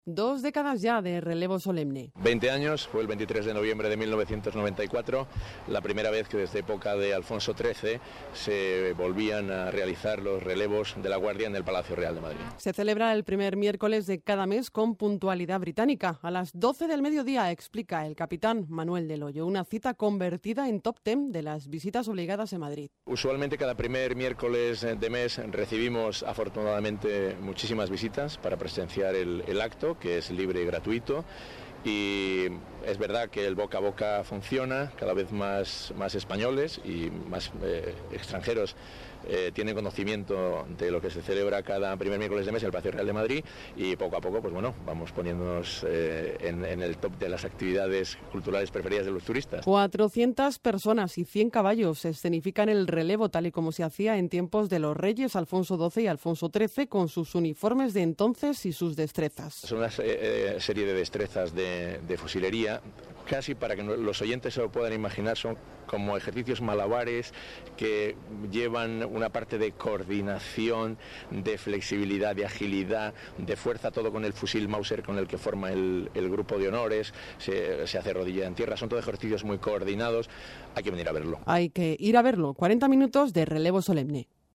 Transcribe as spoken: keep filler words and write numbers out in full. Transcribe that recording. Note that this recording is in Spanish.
Dos décadas ya de relevo solemne. veinte años, fue el veintitrés de noviembre de mil novecientos noventa y cuatro, la primera vez que desde época de Alfonso trece se volvían a realizar los relevos de la Guardia en el Palacio Real de Madrid. Se celebra el primer miércoles de cada mes con puntualidad británica. A las doce del mediodía, explica el capitán Manuel del Hoyo, una cita convertida en top ten de las visitas obligadas en Madrid. Usualmente cada primer miércoles de mes recibimos afortunadamente muchísimas visitas para presenciar el, el acto, que es libre y gratuito, y es verdad que el boca a boca funciona, cada vez más, más españoles y más eh, extranjeros eh, tienen conocimiento de lo que se celebra cada primer miércoles de mes en el Palacio Real de Madrid, y poco a poco pues bueno, vamos poniéndonos eh, en, en el top de las actividades culturales preferidas de los turistas. cuatrocientas personas y cien caballos escenifican el relevo tal y como se hacía en tiempos de los reyes Alfonso doce y Alfonso trece, con sus uniformes de entonces y sus destrezas. Son una eh, serie de destrezas de, de fusilería, casi para que los oyentes se lo puedan imaginar, son como ejercicios malabares que llevan una parte de coordinación, de flexibilidad, de agilidad, de fuerza, todo con el fusil Mauser con el que forma el, el grupo de honores, se, se hace rodilla en tierra, son todos ejercicios muy coordinados, hay que venir a verlo. Hay que ir a verlo, cuarenta minutos de relevo solemne.